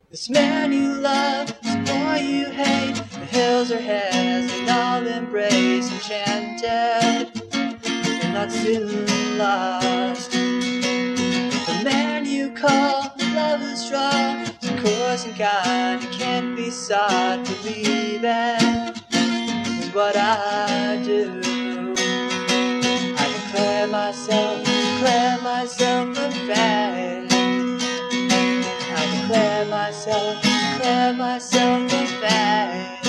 This man you love, this boy you hate, the hills are his and all embrace, enchanted and not soon lost. The man you call love is strong, so coarse and kind, it can't be sought. Believing is what I do. I declare myself a fan. Declare myself a fan.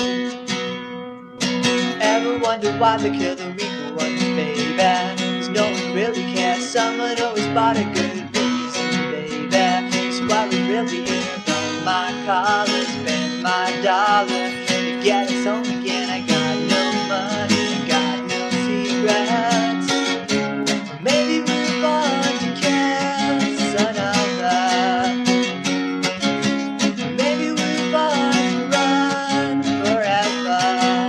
Ever wonder why they kill the weaker ones, baby? 'Cause no one really cares, someone always bought a good reason, baby. So I would really earn my collar, spend my dollar to get us home again. I got no money, got no secrets. Maybe we're born to kiss another. Maybe we're born to run forever.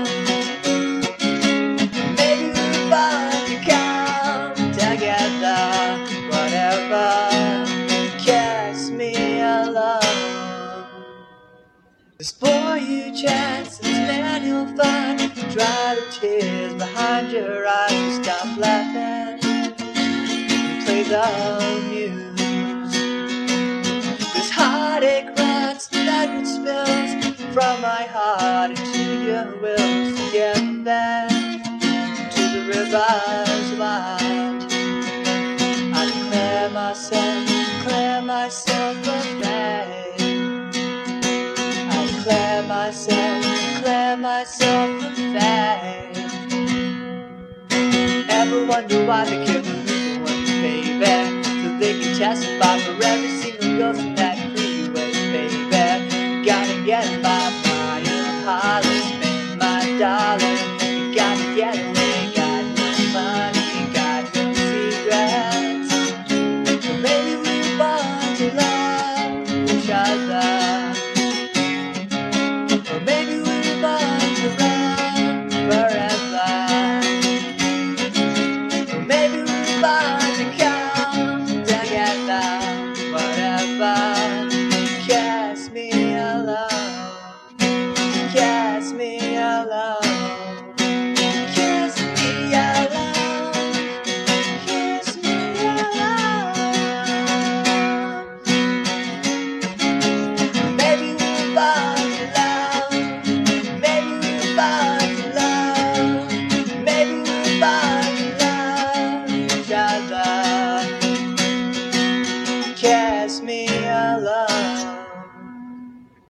Maybe we're born to come together. Whatever, kiss me alone. This boy you chance, this man you'll find, dry the tears behind your eyes and stop laughing. Play the muse. This heartache runs, that it spills from my heart into your will. So get back to the river's wild. I declare myself a fan. I declare myself a fan. Ever wonder why they kill the weaker ones, baby? So they can testify for every single girl in that freeway, baby. Gotta get by.